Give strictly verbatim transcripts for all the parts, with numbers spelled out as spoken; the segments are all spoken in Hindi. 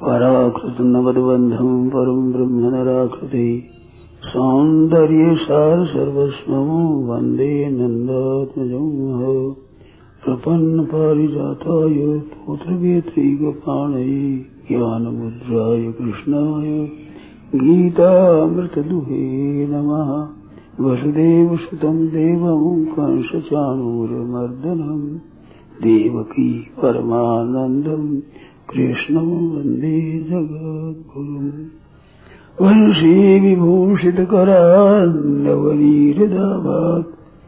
पराकृत नवद्बंधम परम ब्रह्म नराकृति सौंदर्य सार सर्वस्वं वंदे नंदात्मजं प्रपन्न पारिजाताय पुत्रवेत्रैकपाणये ज्ञानमुद्राय कृष्णाय गीतामृतदुहे नमः। वसुदेवसुतं देवं कंसचाणूरमर्दनं देवकी परमानन्दं कृष्णं वन्दे जगद्गुरुम्। वंशी विभूषितकरान्नवनीरदाभात्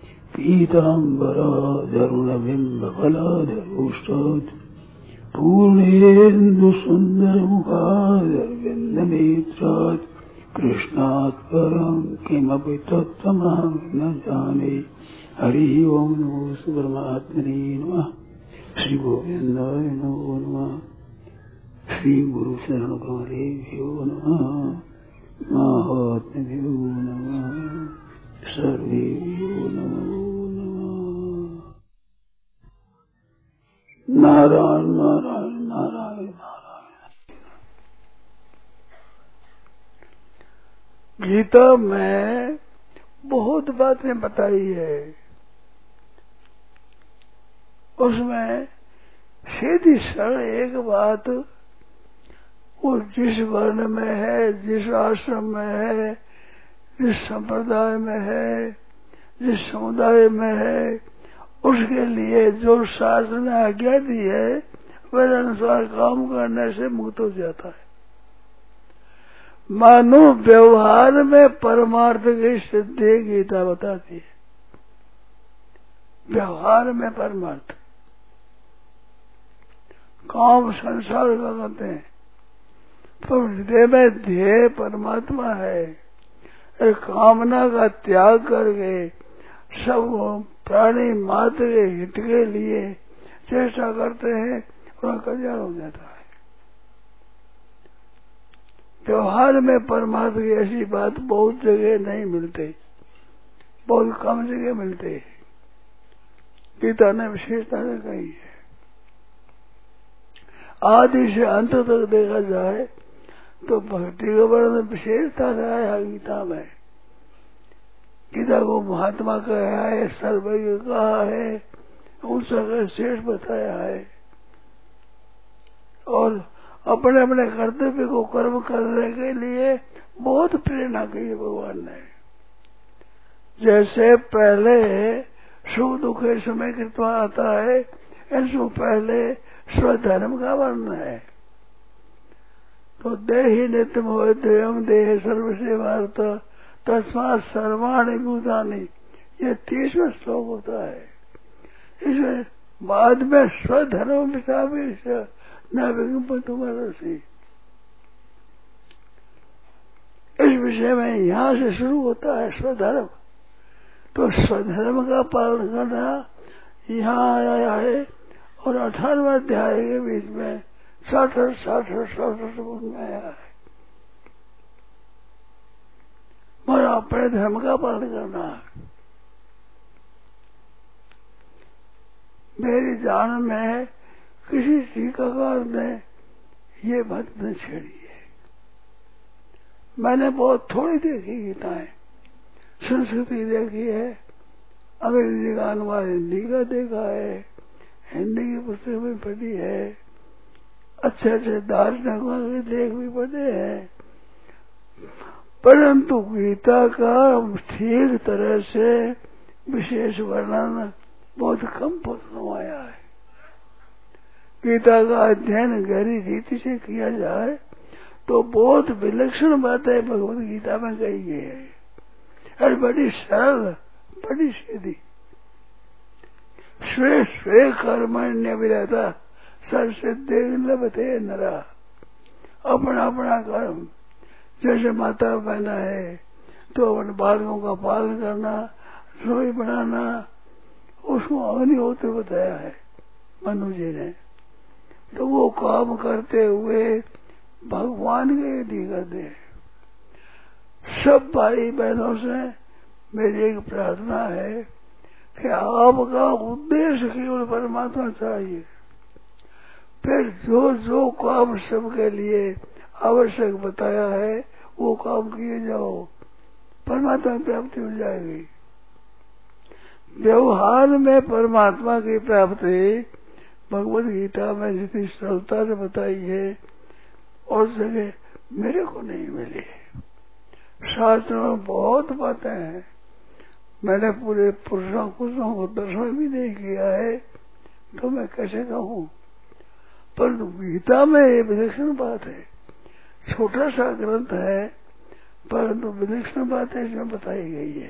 पीताम्बरादरुणबिम्बफलाधरोष्टात् पूर्णेन्दुसुन्दरमुखादरविन्दनेत्रात् कृष्णात् परं किमपि तत्त्वमहं न जाने। हरि ओं नमो परमात्मने नमः। श्री गोविन्दाय नमो नमः। श्री गुरु शरण कमलेभ्यो नमः। महात्म्यो नमः। सर्वेभ्यो नमो नमः। नारायण नारायण नारायण नारायण। गीता में बहुत बातें बताई है, उसमें सीधी सरल एक बात, वो जिस वर्ण में है, जिस आश्रम में है, जिस संप्रदाय में है, जिस समुदाय में है, उसके लिए जो शास्त्र ने आज्ञा दी है वह अनुसार काम करने से मुक्त हो जाता है। मानो व्यवहार में परमार्थ की सिद्धि गीता बताती है। व्यवहार में परमार्थ, काम संसार का कहते हैं, पर हृदय में ध्येय परमात्मा है। कामना का त्याग करके सब प्राणी मात्र के हित के लिए चेष्टा करते हैं और कल्याण हो जाता है। व्यवहार में परमात्मा की ऐसी बात बहुत जगह नहीं मिलती, बहुत कम जगह मिलती है। गीता ने विशेषता ने कही है। आदि से अंत तक देखा जाए तो भक्ति का वर्णन विशेषता रहा है गीता में। गीता को महात्मा कहा है, सर्वज्ञ कहा है, ऊंचा श्रेष्ठ बताया है और अपने अपने कर्तव्य को कर्म करने के लिए बहुत प्रेरणा की है भगवान ने। जैसे पहले सुख दुख के समय कृपा आता है, ऐसे पहले स्वधर्म का वर्णन है। तो देहि नित्यम हो देयम देह सर्वसेवार्थ तस्मात् सर्वाणि भूतानि, ये तीसरा श्लोक होता है। इसमें बाद में स्वधर्म विचावेश न विज्ञापन। इस विषय में यहाँ से शुरू होता है स्वधर्म। तो स्वधर्म का पालन करना यहाँ आया है और अठारहवें अध्याय के बीच में साठ साठ साठ में आया है। और अपने धर्म का पालन करना है। मेरी जान में किसी टीकाकार ने ये बात न छेड़ी है। मैंने बहुत थोड़ी देखी गीताएं, संस्कृति देखी है, अंग्रेजी का अनुवाद हिंदी का देखा है, हिंदी की पुस्तक भी पढ़ी है, अच्छे अच्छे दार्शनिकों के लेख भी पढ़े हैं, परंतु गीता का ठीक तरह से विशेष वर्णन बहुत कम पुस्तकों आया है। गीता का अध्ययन गहरी रीति से किया जाए तो बहुत विलक्षण बातें भगवत गीता में कही गई है और बड़ी सरल, बड़ी सीधी। स्वे स्वे कर्मण्य विरता सर्वसिद्धि लभते नरा। अपना अपना कर्म, जैसे माता बहना है तो अपने बालकों का पालन करना, रसोई बनाना, उसको अग्निहोत्र बताया है मनु जी ने। तो वो काम करते हुए भगवान के लिए करते हैं। सब भाई बहनों से मेरी एक प्रार्थना है कि आपका उद्देश्य केवल परमात्मा चाहिए, फिर जो जो काम सबके लिए आवश्यक बताया है वो काम किए जाओ, परमात्मा की प्राप्ति हो जाएगी। व्यवहार में परमात्मा की प्राप्ति भगवत गीता में जितनी सरलता से बताई है और जगह मेरे को नहीं मिली। शास्त्रों में बहुत बातें हैं, मैंने पूरे पुरुषों पुरुषों को दर्शन भी नहीं किया है, तो मैं कैसे कहूँ। पर गीता में ये विलक्षण बात है, छोटा सा ग्रंथ है परंतु विलक्षण बातें इसमें बताई गई है।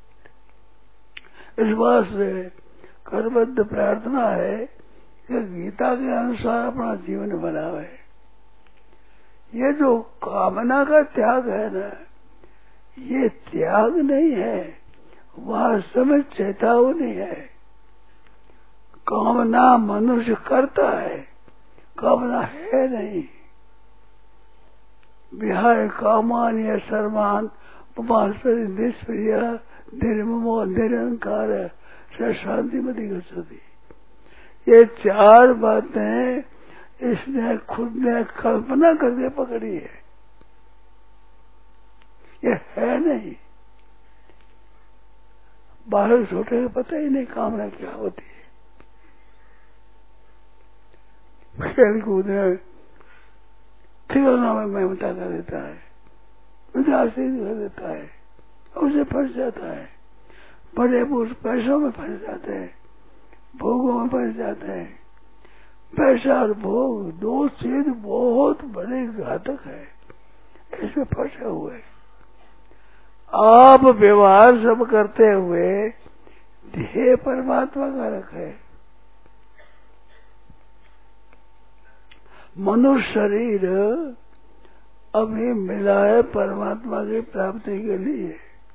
इस बात से करबद्ध प्रार्थना है कि गीता के अनुसार अपना जीवन बनावे। ये जो कामना का त्याग है ना, ये त्याग नहीं है, वास्तव में चेतावनी है। कामना मनुष्य करता है, कामना है नहीं। विहाय कामान या सर्वान पमास्पति निष्प्रिय निर्ममो निरंकार से शांति मति गच्छति। ये चार बातें इसने खुद ने कल्पना करके पकड़ी है, ये है नहीं। बालक छोटे को पता ही नहीं कामना क्या होती है। खेल कूद खिलौना में ममता कर देता है, उदासीन कर देता है, उसे फंस जाता है। बड़े पुरुष पैसों में फंस जाते हैं, भोगों में फंस जाते हैं। पैसा और भोग दो चीज बहुत बड़े घातक है, इसमें फंसे हुए। आप व्यवहार सब करते हुए ध्येय परमात्मा का रखे। मनुष्य शरीर अभी मिला है परमात्मा की प्राप्ति के लिए,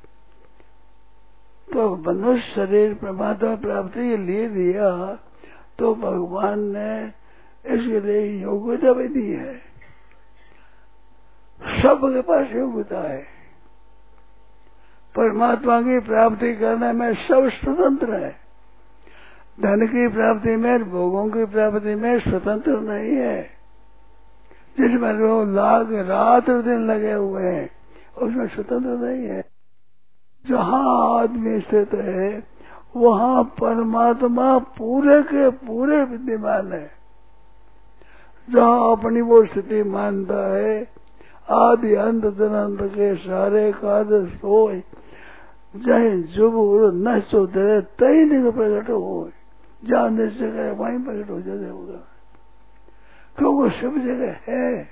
तो मनुष्य शरीर परमात्मा प्राप्ति के लिए दिया तो भगवान ने इसके लिए योग्यता भी दी है। सबके पास योग्यता है, परमात्मा की प्राप्ति करने में सब स्वतंत्र है। धन की प्राप्ति में, भोगों की प्राप्ति में स्वतंत्र नहीं है। जिसमें लोग लाख रात दिन लगे हुए हैं उसमें स्वतंत्र नहीं है। जहाँ आदमी स्थित है वहाँ परमात्मा पूरे के पूरे विद्यमान है। जहाँ अपनी वो स्थिति मानता है, आदि अंत अनंत के सारे कार्य सोए जय जुबुर न सोते तई नहीं प्रकट हो, जहाँ निश्चय है वहीं प्रकट हो जाते होगा, क्योंकि सब जगह है।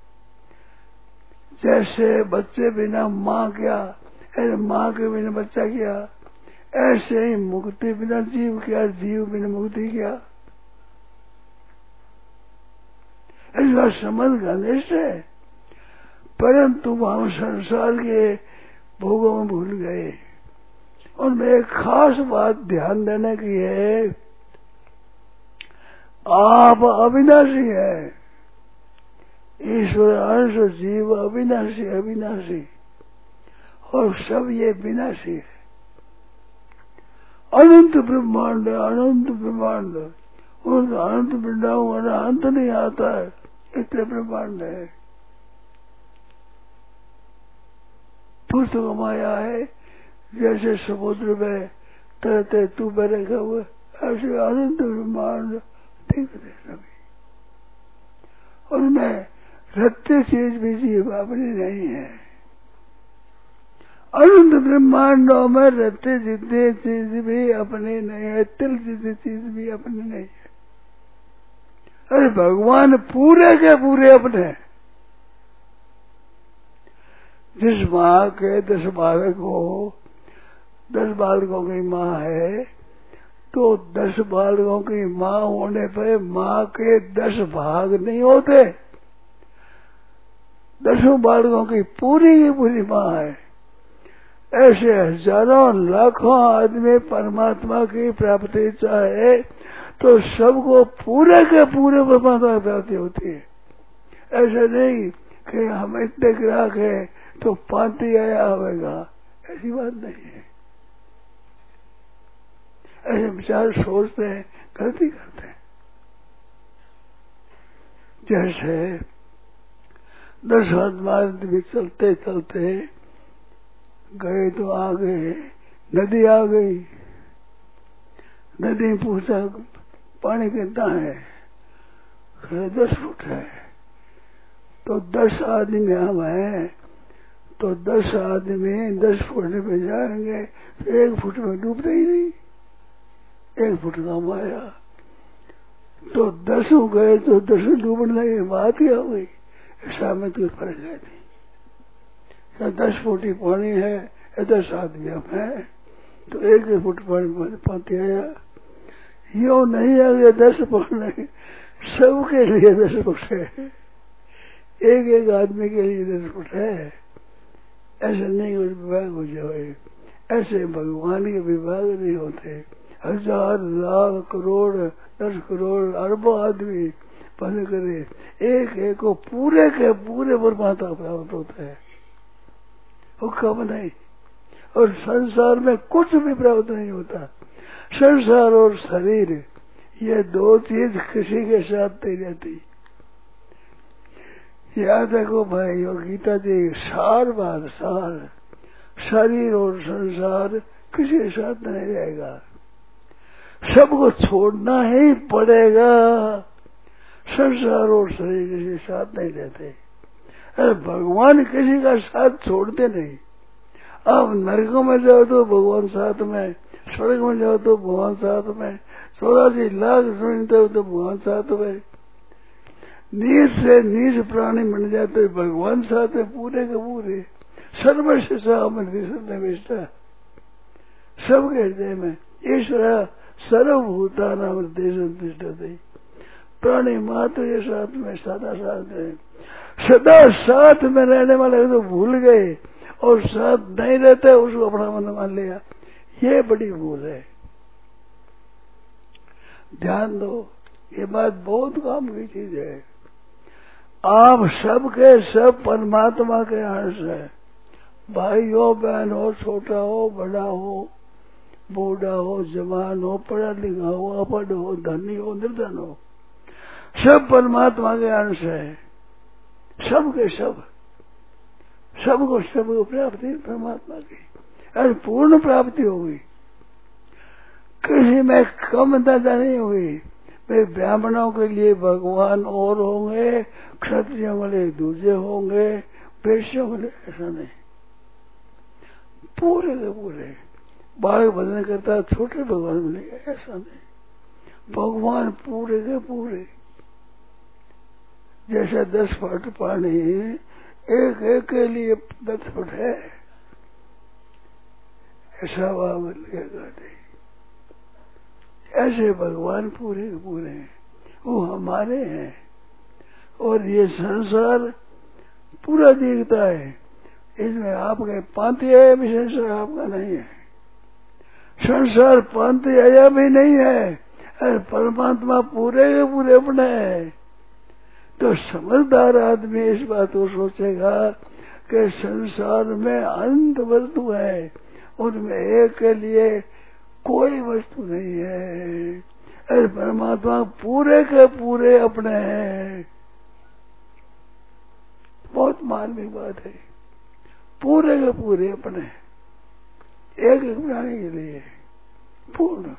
जैसे बच्चे बिना माँ क्या, ऐसे माँ के बिना बच्चा क्या, ऐसे ही मुक्ति बिना जीव क्या, जीव बिना मुक्ति क्या। इस बात समझ घनिष्ठ है, परंतु हम संसार के भोगों में भूल गए। उनमें एक खास बात ध्यान देने की है, आप अविनाशी है, ईश्वर अंश जीव अविनाशी अविनाशी और सब ये विनाशी है। अनंत ब्रह्मांड अनंत ब्रह्मांड, उन अनंत ब्रह्मांड अंत नहीं आता है, इतने ब्रह्मांड है। पुस्तक माया है, जैसे समुद्र में तैरते तू में रखे हुए, ऐसे अनंत ब्रह्मांड ठीक है सभी। उनमें रत्ते चीज भी जीव अपनी नहीं है। अनंत ब्रह्मांडों में रत्ते जितने चीज भी अपनी नहीं है, तिल जितनी चीज भी अपनी नहीं है। अरे भगवान पूरे के पूरे अपने। जिस माँ के दस बालक हो, दस बालकों की माँ है, तो दस बालकों की माँ होने पर माँ के दस भाग नहीं होते, दसों बालकों की पूरी की पूरी माँ है। ऐसे हजारों लाखों आदमी परमात्मा की प्राप्ति चाहे तो सबको पूरे के पूरे परमात्मा की प्राप्ति होती है। ऐसे नहीं कि हम इतने ग्राहक हैं तो पांति आया होगा, ऐसी बात नहीं है। ऐसे विचार सोचते हैं, गलती करते हैं। जैसे दस आदमी चलते चलते गए तो आ गए, नदी आ गई। नदी में पूछा पानी कितना है, दस फुट है। तो दस आदमी हम हैं, तो दस आदमी दस फुट में जाएंगे तो एक फुट में डूबते ही नहीं, एक फुट कम आया। तो दसों गए तो दसों डूबने की बात क्या हुई, ऐसा में कोई फर्क है नहीं। दस फुट ही पानी है, दस आदमी हम हैं, तो एक एक फुट पानी पाती आया। यो नहीं आ गया दस पानी, सबके लिए दस फुट है, एक एक आदमी के लिए दस फुट है। ऐसे नहीं कुछ विभाग हो जाए, ऐसे भगवान के विभाग नहीं होते। हजार लाख करोड़ दस करोड़ अरबों आदमी पद करे, एक एक को पूरे के पूरे परमात्मा प्राप्त होता है, वो कम नहीं। और संसार में कुछ भी प्राप्त नहीं होता। संसार और शरीर ये दो चीज किसी के साथ नहीं रहती। याद रखो भाई, वो गीता जी सार बात सार, शरीर और संसार किसी के साथ नहीं रहेगा, सबको छोड़ना ही पड़ेगा। संसार और शरीर किसी के साथ नहीं रहते। अरे भगवान किसी का साथ छोड़ते नहीं। आप नरक में जाओ तो भगवान साथ में, स्वर्ग में जाओ तो भगवान साथ में, चौरासी लाख सुनते हो तो भगवान साथ में, नीच से नीच प्राणी बन जाते भगवान साथ में पूरे के पूरे। सर्वशिषा निष्ठा, सबके हृदय में ईश्वर सर्वभूता नाम हृदय, प्राणी मात्र ये साथ में सदा साथ है। सदा साथ में रहने वाले तो भूल गए और साथ नहीं रहते उसको अपना मन मान लिया, ये बड़ी भूल है। ध्यान दो, ये बात बहुत काम की चीज है। आप सबके सब परमात्मा के अंश है। भाई हो, बहन हो, छोटा हो, बड़ा हो, बूढ़ा हो, जवान हो, पढ़ा लिखा हो, अपढ़ हो, धनी हो, निर्धन हो, सब परमात्मा के अंश है। सब के सब, सबको सबको प्राप्ति परमात्मा की, अरे पूर्ण प्राप्ति होगी, किसी में कम दादा नहीं होगी। वे ब्राह्मणों के लिए भगवान और होंगे, क्षत्रियों के लिए दूसरे होंगे, वैश्यों के लिए ऐसा नहीं, पूरे के पूरे। बालक भजन करता है, छोटे भगवान मिलेगा ऐसा नहीं, भगवान पूरे के पूरे। जैसा दस फुट पानी एक एक के लिए दस फुट है, ऐसा भाव लगेगा नहीं। ऐसे भगवान पूरे के पूरे हैं, वो हमारे हैं। और ये संसार पूरा दिखता है, इसमें आपके पांति आया भी संसार आपका नहीं है, संसार पांति आया भी नहीं है, अरे परमात्मा पूरे के पूरे अपने है। तो समझदार आदमी इस बात को सोचेगा कि संसार में अनंत वस्तु है, उनमें एक के लिए कोई वस्तु नहीं है, अरे परमात्मा पूरे के पूरे अपने हैं। बहुत मार्मिक बात है, पूरे के पूरे अपने, एक एक प्राणी के लिए पूर्ण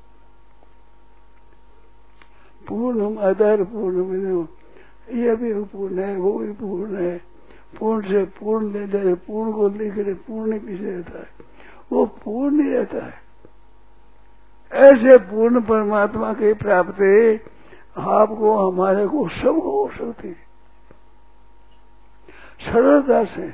पूर्ण आधार पूर्ण, ये भी पूर्ण है, वो भी पूर्ण है। पूर्ण से पूर्ण ले जाए, पूर्ण को लेकर पूर्ण पीछे रहता है, वो पूर्ण ही रहता है। ऐसे पूर्ण परमात्मा की प्राप्ति आपको, हमारे को, सबको हो सकती है सरलता से।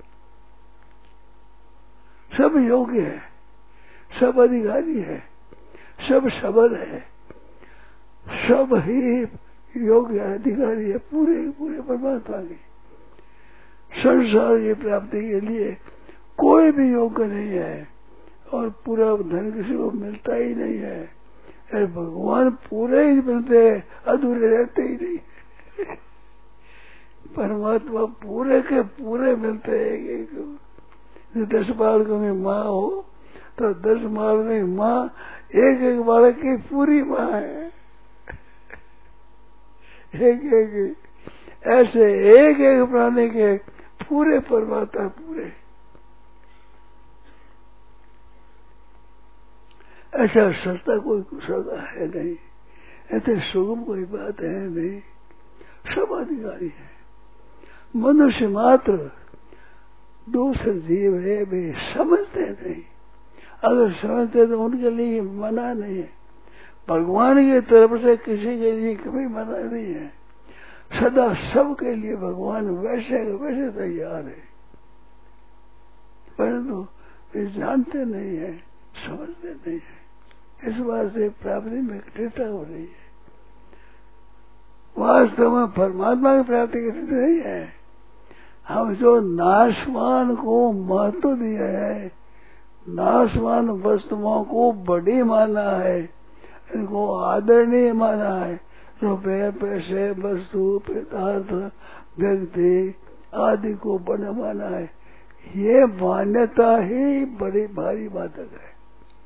सब योग्य है, सब अधिकारी है, सब सबल है, सब ही योग्य अधिकारी है पूरे पूरे परमात्मा की। संसार की प्राप्ति के लिए कोई भी योग्य नहीं है, और पूरा धन किसी को मिलता ही नहीं है। अरे भगवान पूरे ही मिलते हैं, अधूरे रहते ही नहीं। परमात्मा पूरे के पूरे मिलते हैं। एक दस बालकों में माँ हो तो दस बालकों में माँ एक एक बालक की पूरी माँ है, एक एक ऐसे एक एक प्राणी के पूरे परमात्मा पूरे। ऐसा सस्ता कोई सौदा है नहीं, ऐसे सुगम कोई बात है नहीं, सब अधिकारी है। मनुष्य मात्र दूसरे जीव है, वे समझते नहीं। अगर समझते तो उनके लिए मना नहीं है। भगवान की तरफ से किसी के लिए कभी मना नहीं है। सदा सबके लिए भगवान वैसे वैसे तैयार है, परंतु वे जानते नहीं है, समझते नहीं है। इस बात से प्राप्ति में कठिनता हो रही है। वास्तव में परमात्मा की प्राप्ति की स्थिति नहीं है। हम जो नाशवान को महत्व दिया है, नाशवान वस्तुओं को बड़ी माना है, इनको आदरणीय माना है, रुपये पैसे वस्तु पदार्थ व्यक्ति आदि को बड़ा माना है, ये मान्यता ही बड़ी भारी बाधक है।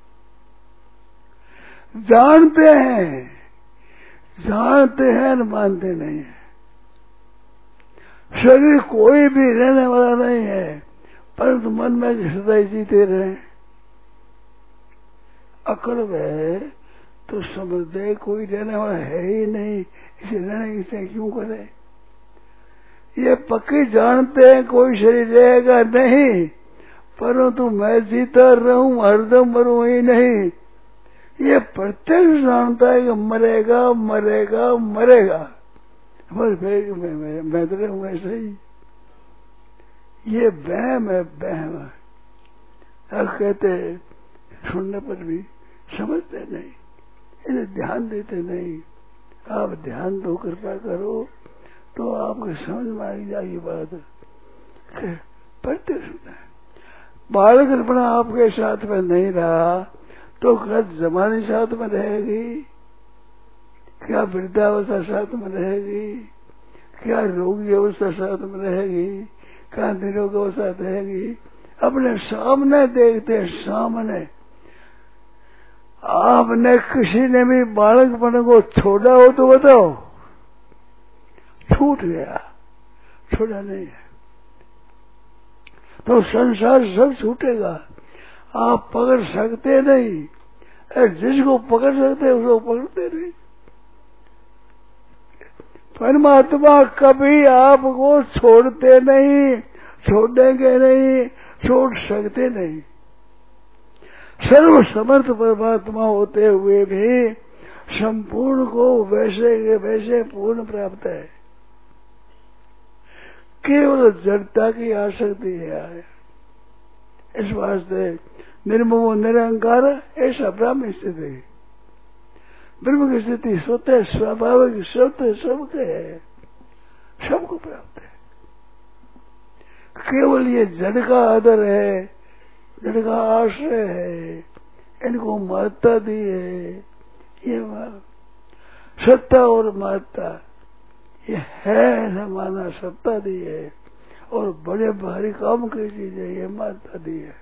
जानते हैं, जानते हैं न मानते नहीं है। शरीर कोई भी रहने वाला नहीं है, परंतु मन में सदा जीते रहे। अकल है तो समझते कोई रहने वाला है ही नहीं, इसे रहने की इच्छा क्यों करे। ये पक्के जानते हैं कोई शरीर रहेगा नहीं, परंतु मैं जीता रहूं हरदम मरूं ही नहीं। ये प्रत्यक्ष जानता है कि मरेगा मरेगा मरेगा, बस फिर मैं, मैं, मैं तो रहूं ऐसे ही। ये वहम है, वहम है। अब कहते सुनने पर भी समझते नहीं, इसे ध्यान देते नहीं। आप ध्यान दो, कृपा करो तो आपको समझ में आई जाएगी बात। प्रत्यक्ष सुना है। बालक कल्पना आपके साथ में नहीं रहा तो क्या जमाने साथ में रहेगी? क्या वृद्धावस्था साथ में रहेगी? क्या रोगी अवस्था साथ में रहेगी? क्या निरोग अवस्था रहेगी? अपने सामने देखते, सामने। आपने किसी ने भी बालकपन को छोड़ा हो तो बताओ, छूट गया, छोड़ा नहीं है तो संसार सब छूटेगा। आप पकड़ सकते नहीं, जिसको पकड़ सकते उसको पकड़ते नहीं। परमात्मा कभी आपको छोड़ते नहीं, छोड़ेंगे नहीं, छोड़ सकते नहीं। सर्व समर्थ परमात्मा होते हुए भी संपूर्ण को वैसे के वैसे पूर्ण प्राप्त है। केवल जड़ता की आसक्ति है। इस वास्ते निर्ममो निरंकार ऐसा ब्रह्म स्थिति है। ब्रह्म की स्थिति स्वतः स्वाभाविक स्वतः सबके है, सबको प्राप्त है। केवल ये जड़ का आदर है, जड़ का आश्रय है, इनको महत्ता दी है। ये सत्ता और महत्ता ये है ऐसा माना, सत्ता दी है, और बड़े भारी काम की चीज है, ये महत्ता दी है।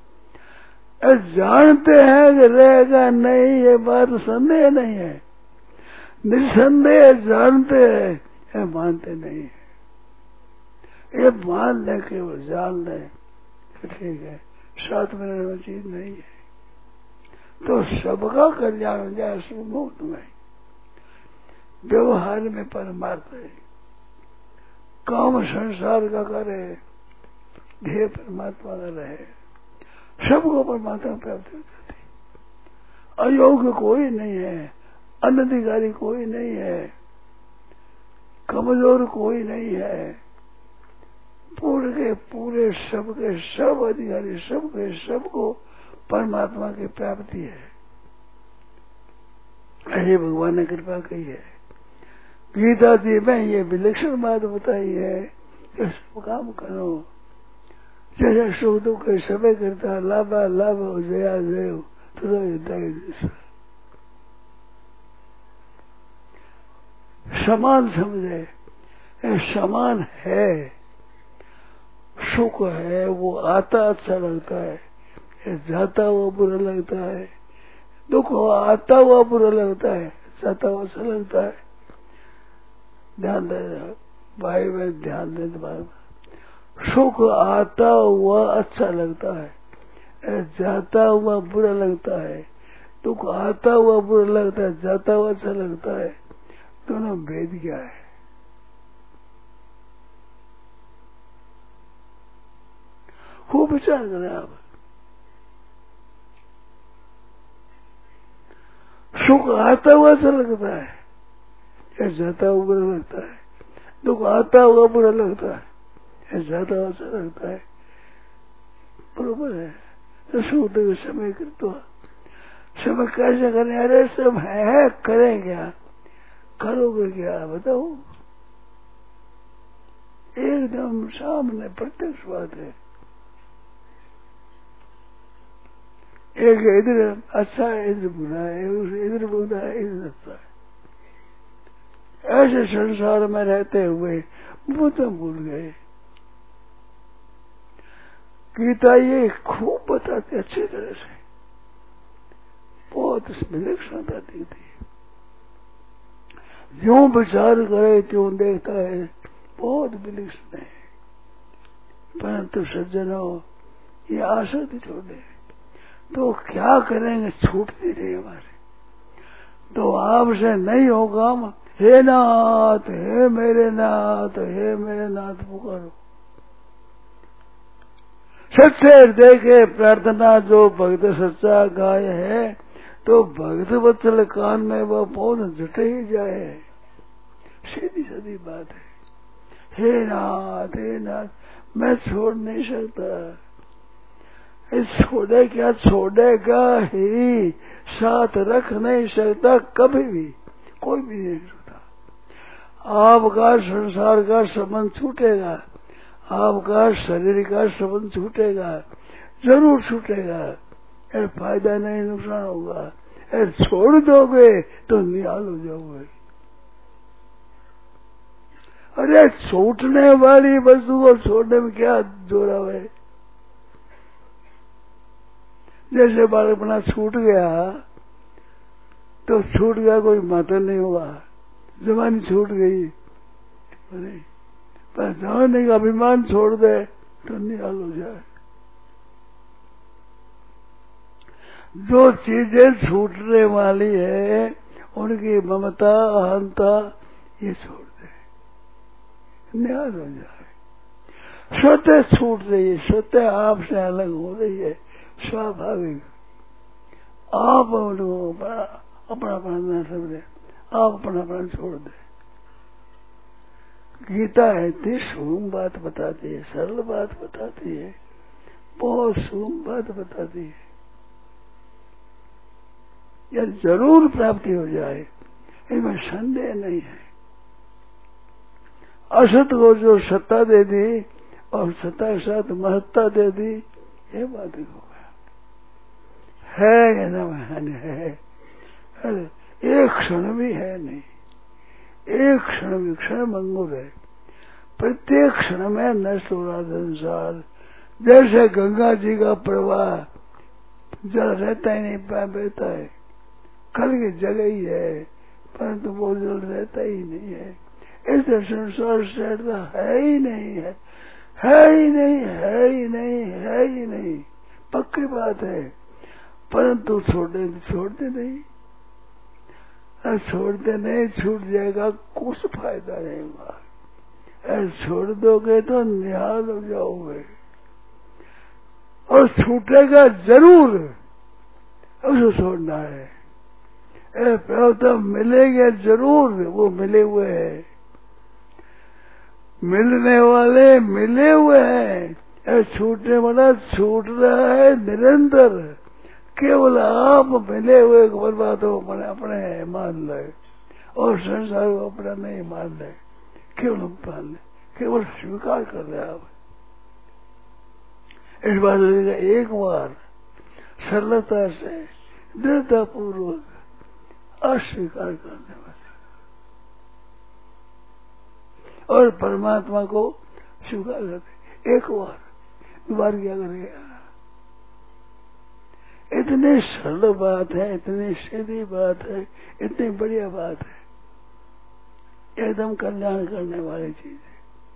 जानते हैं कि रहेगा नहीं, ये बात संदेह नहीं है। निसंदेह जानते हैं, ये मानते नहीं है। ये मान ले, केवल जान ले, ठीक है, साथ में रहने वाली चीज नहीं है तो सबका कल्याण हो जाए सुमुक्त में। व्यवहार में परमार्थ है, काम संसार का करे, ध्येय परमात्मा का रहे, सबको परमात्मा प्राप्त हो जाती। अयोग्य कोई नहीं है, अनधिकारी कोई नहीं है, कमजोर कोई नहीं है, पूरे के पूरे सबके सब अधिकारी, सबके सबको परमात्मा की प्राप्ति है। ऐसे भगवान ने कृपा की है। गीता जी में ये विलक्षण बात बताई है कि सब काम करो, जैसे सुख दुख के समय करता, लाभा लाभ हो, जया जय हो, तो जैसा समान समझे। समान है, सुख है वो आता अच्छा लगता है, जाता हुआ बुरा लगता है, दुख आता हुआ बुरा लगता है, जाता हुआ अच्छा लगता है। ध्यान दे भाई भाई ध्यान दे बार सुख आता हुआ अच्छा लगता है, जाता हुआ बुरा लगता है। दुख आता हुआ बुरा लगता है, जाता हुआ अच्छा लगता है। दोनों भेद क्या है? खूब विचार करें आप। सुख आता हुआ अच्छा लगता है या जाता हुआ बुरा लगता है? दुख आता हुआ बुरा लगता है या जाता हुआ अच्छा लगता है? बरोबर है। तो सुख देव समय कर तो समय कैसे करें? अरे सब है, करें क्या? करोगे क्या बताओ? एकदम सामने प्रत्यक्ष बात है। एक इधर अच्छा है, इधर बुरा है, इधर बुरा है, इधर अच्छा है। ऐसे संसार में रहते हुए वो तो भूल गए। गीता ये खूब बताते अच्छी तरह से, बहुत विलक्षण बताती थी। जो विचार करे त्यों देखता है, बहुत विलक्षण है। परंतु सज्जनों, ये आसक्ति छोड़े तो क्या करेंगे? छूटती रही हमारे। तो आपसे नहीं होगा, हे नाथ, हे मेरे नाथ, हे मेरे नाथ पुकारो। सच्चे हृदय के प्रार्थना जो भक्त सच्चा गाय है, तो भक्त वत्सल कान में वह पौध जुटे ही जाए। सीधी सीधी बात है। हे नाथ, हे नाथ, मैं छोड़ नहीं सकता। छोड़े क्या? छोड़ेगा ही, साथ रख नहीं सकता कभी भी, कोई भी नहीं सकता। आपका संसार का संबंध छूटेगा, आपका शरीर का संबंध छूटेगा, जरूर छूटेगा। ए फायदा नहीं, नुकसान होगा। ए छोड़ दोगे तो निहाल हो जाओगे। अरे छूटने वाली वस्तु को छोड़ने में क्या जोरा है? जैसे बालकपना छूट गया तो छूट गया, कोई माता नहीं हुआ। जवानी छूट गई, पर जवानी का अभिमान छोड़ दे तो निहाल हो जाए। जो चीजें छूटने वाली है उनकी ममता अहंता ये छोड़ दे, निहाल हो जाए। स्वतः छूट रही है, स्वतः आपसे अलग हो रही है, स्वाभाविक। आप उनको अपना अपना न समझे, आप अपना अपना छोड़ दे। गीता है इतनी सूक्ष्म बात बताती है, सरल बात बताती है, बहुत सूक्ष्म बात बताती है। यह जरूर प्राप्ति हो जाए, इसमें संदेह नहीं है। असत को जो सत्ता दे दी और सत्ता के साथ महत्ता दे दी, ये बात हो गया है ना? है, अरे एक क्षण भी है नहीं, एक क्षण भी, क्षण मंगुर है। प्रत्येक क्षण में नष्ट हो रहा संसार। जैसे गंगा जी का प्रवाह जल रहता ही नहीं, बहता है, कल की जगह ही है, परंतु वो जल रहता ही नहीं है। इसलिए संसार सहता है ही नहीं है, है ही नहीं, है ही नहीं, है ही नहीं, पक्की बात है। परंतु छोड़े छोड़ते नहीं, छोड़ते नहीं, छूट जाएगा, कुछ फायदा नहीं होगा। छोड़ दोगे तो निहाल हो जाओगे, और छूटेगा जरूर, उसको छोड़ना है। ए प्रभु मिलेंगे जरूर, वो मिले हुए हैं, मिलने वाले मिले हुए हैं। छूटने वाला छूट रहा है निरंतर। केवल आप मिले हुए बर्बाद हो अपने अपने मान ले, और संसार को अपना नहीं मान ले, केवल मान ले, केवल स्वीकार कर ले। आप इस बात एक बार सरलता से दृढ़ता पूर्वक अस्वीकार करने वाले, और परमात्मा को स्वीकार करते एक बार, बार क्या करेगा? इतनी सरल बात है, इतनी सीधी बात है, इतनी बढ़िया बात है। एकदम कल्याण करने वाली चीज है।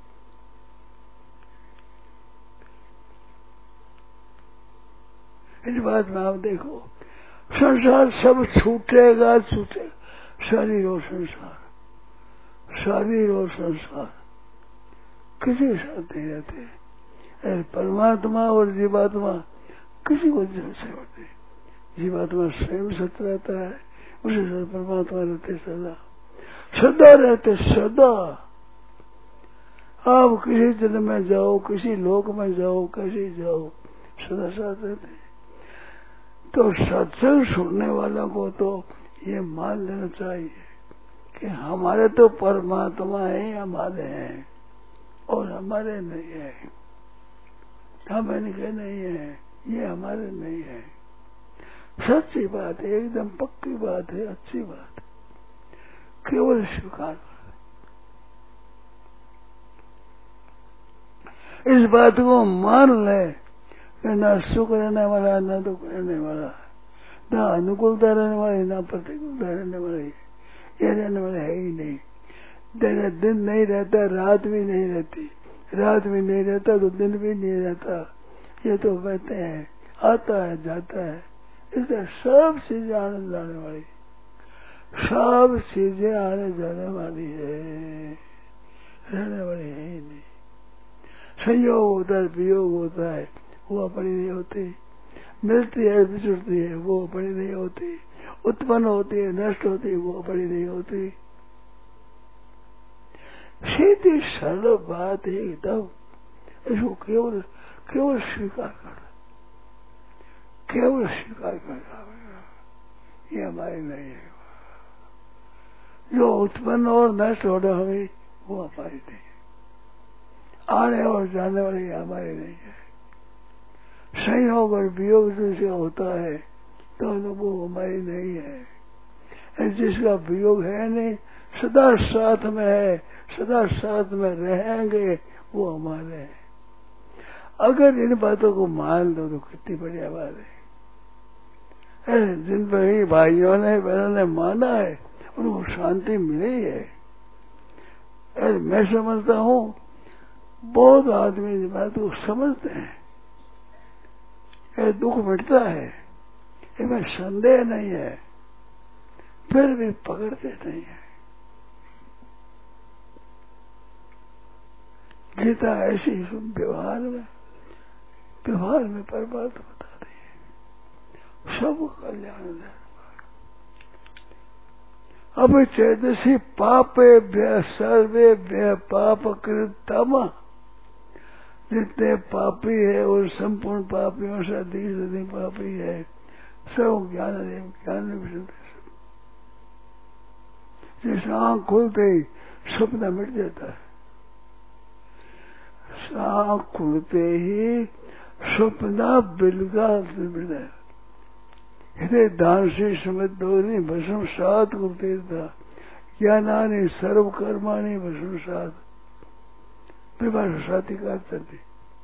इस बात में आप देखो, संसार सब छूटेगा छूटेगा, शरीर और संसार, शरीर और संसार किसी के साथ नहीं रहते। अरे परमात्मा और जीवात्मा किसी को से होते। जीवात्मा स्वयं सत्य रहता है, उसी से परमात्मा रहते सदा, सदा रहते सदा। आप किसी जन्म में जाओ, किसी लोक में जाओ, कैसे जाओ, सदा साथ रहते। तो सत्संग सुनने वालों को तो ये मान लेना चाहिए कि हमारे तो परमात्मा है, हमारे हैं और हमारे नहीं है। हम इनके नहीं है, ये हमारे नहीं है। सच्ची बात है, एकदम पक्की बात है, अच्छी बात है, केवल स्वीकार कर। इस बात को मान ले कि ना सुख रहने वाला, ना दुख रहने वाला, ना अनुकूलता रहने वाली, ना प्रतिकूलता रहने वाली, ये रहने वाला है ही नहीं। तेरा दिन नहीं रहता, रात भी नहीं रहती, रात भी नहीं रहता तो दिन भी नहीं रहता। ये तो कहते हैं आता है जाता है, इसलिए सब चीजें आने जाने वाली, सब चीजें आने जाने वाली है, रहने वाली है ही नहीं। संयोग होता है, वियोग होता है, वो अपनी नहीं होती, मिलती है बिछुड़ती है, वो अपनी नहीं होती, उत्पन्न होती है नष्ट होती है, वो अपनी नहीं होती। सीधी सरल बात है एकदम। इसको केवल केवल स्वीकार कर, केवल स्वीकार कर, ये हमारी नहीं है। जो उत्पन्न और नष्ट होने हमें, वो हमारी नहीं है। आने और जाने वाली हमारी नहीं है। संयोग और वियोग जैसे होता है तो वो हमारी नहीं है। जिसका वियोग है नहीं, सदा साथ में है, सदा साथ में रहेंगे, वो हमारे हैं। अगर इन बातों को मान दो तो कितनी बढ़िया बात है। जिन भाई भाइयों ने बहनों ने माना है उनको शांति मिली है। अरे मैं समझता हूँ बहुत आदमी इस बात को समझते हैं, अरे दुख मिटता है, इसमें संदेह नहीं है, फिर भी पकड़ते नहीं है। गीता ऐसी व्यवहार में व्यवहार में परमात्मा बता रही है, सब कल्याण है। अब चेतसी पापे व्यय सर्वे व्यय पाप कृतम, जितने पापी है और संपूर्ण पापियों से अधिक से अधिक पापी है, सब ज्ञान ज्ञान विशुद्ध। जैसे आँख खुलते ही सपना मिट जाता है, आँख खुलते ही सपना बिलगा मिट जाए। हृदय दान से समित दोनी भस्म सात कुरते था, ज्ञानानि सर्व कर्माणि भस्म सात, विभाषा साथी का करती।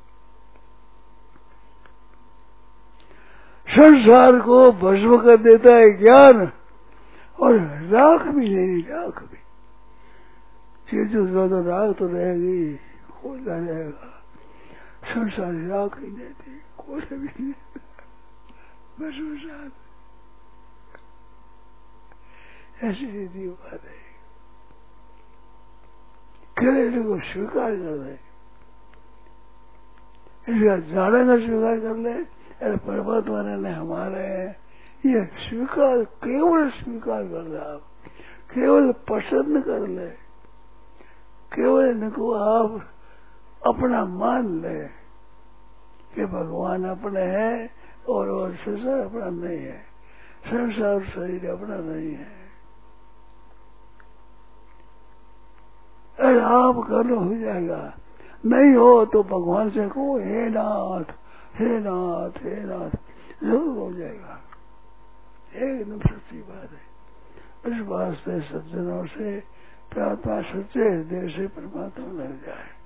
संसार को भस्म कर देता है ज्ञान, और राख भी नहीं, राख भी चीजों तो राख तो रहेगी, खोलता रहेगा। संसार राख ही देती, खोले भी नहीं, भस्म सात। ऐसी रीति बात है, केवल को स्वीकार कर ले, इसका जाने का स्वीकार कर ले। अरे परमात्मा ने हमारे ये स्वीकार, केवल स्वीकार कर ले, आप केवल पसंद कर ले, केवल इनको आप अपना मान ले कि भगवान अपने हैं और, और संसार अपना नहीं है, संसार शरीर अपना नहीं है। अरे आप कर लो, हो जाएगा। नहीं हो तो भगवान से कहो, हे नाथ हे नाथ हे नाथ, जरूर हो जाएगा। एकदम सच्ची बात है। इस वास्ते सज्जनों से प्रार्थना सच्चे हृदय से परमात्मा मिल जाए।